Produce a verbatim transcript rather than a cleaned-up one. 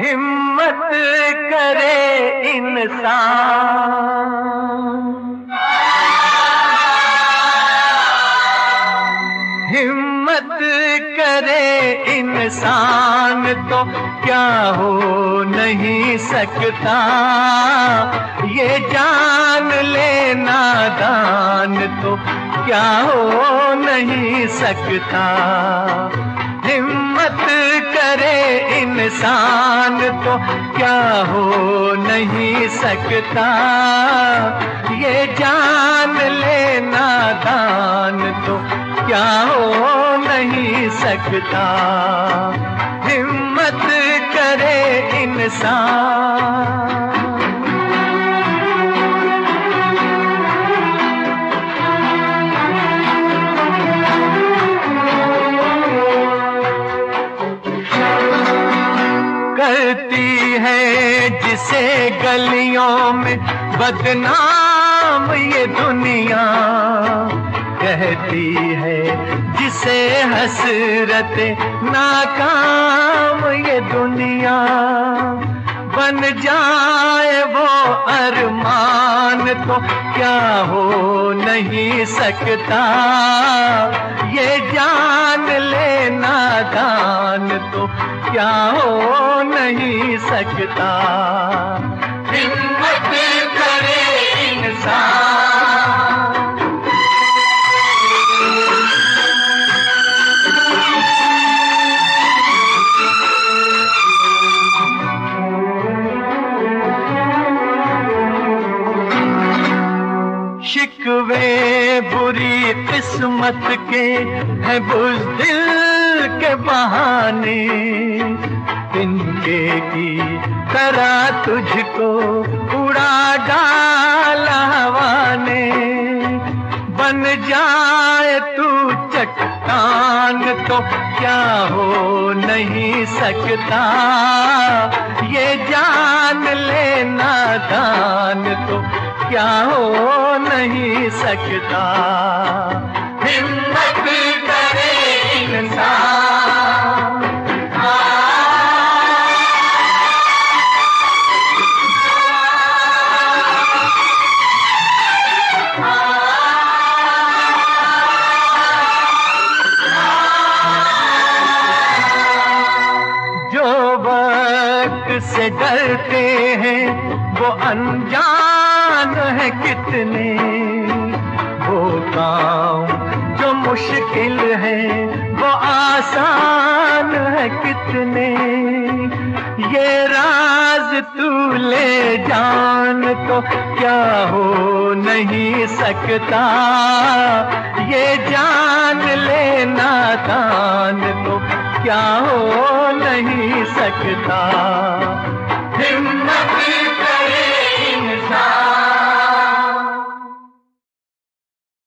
हिम्मत करे इंसान, हिम्मत करे इंसान तो क्या हो नहीं सकता, ये जान ले नादान तो क्या हो नहीं सकता। हिम्मत करे इंसान तो क्या हो नहीं सकता, ये जान ले नादान तो क्या हो नहीं सकता। हिम्मत करे इंसान। करती है जिसे गलियों में बदनाम ये दुनिया, कहती है जिसे हसरत नाकाम ये दुनिया। बन जाए वो अरमान तो क्या हो नहीं सकता, ये जान ले नादान तो क्या हो नहीं सकता। हिम्मत करे इंसान। शिकवे बुरी किस्मत के हैं बुज़दिल के बहाने, तिनके की तरह तुझको उड़ा डाला हवा ने। बन जाए तू चट्टान तो क्या हो नहीं सकता, ये जान ले नादान तो क्या हो नहीं सकता। हिम्मत करे इंसान। जो वक्त से डरते हैं वो अनजान है कितने, वो काम जो मुश्किल है वो आसान है कितने। ये राज तू ले जान तो क्या हो नहीं सकता, ये जान ले नादान तो क्या हो नहीं सकता। हिम्मत